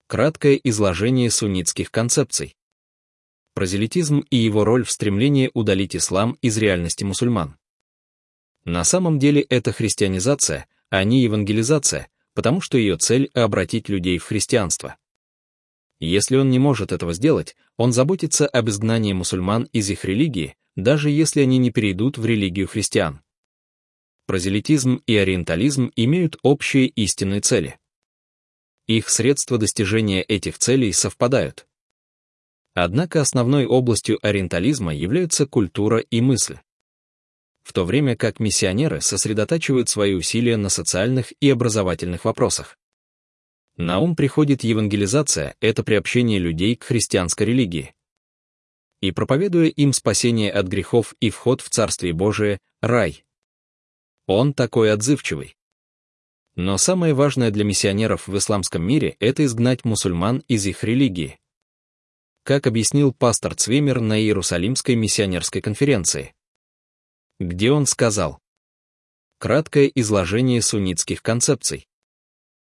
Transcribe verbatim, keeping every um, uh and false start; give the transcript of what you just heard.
Краткое изложение суннитских концепций. Прозелитизм и его роль в стремлении удалить ислам из реальности мусульман. На самом деле это христианизация, а не евангелизация, потому что ее цель — обратить людей в христианство. Если он не может этого сделать, он заботится об изгнании мусульман из их религии, даже если они не перейдут в религию христиан. Прозелитизм и ориентализм имеют общие истинные цели. Их средства достижения этих целей совпадают. Однако основной областью ориентализма являются культура и мысль. В то время как миссионеры сосредотачивают свои усилия на социальных и образовательных вопросах. На ум приходит евангелизация — это приобщение людей к христианской религии. И проповедуя им спасение от грехов и вход в Царствие Божие, рай. Он такой отзывчивый. Но самое важное для миссионеров в исламском мире — это изгнать мусульман из их религии. Как объяснил пастор Цвеймер на Иерусалимской миссионерской конференции, где он сказал: краткое изложение суннитских концепций.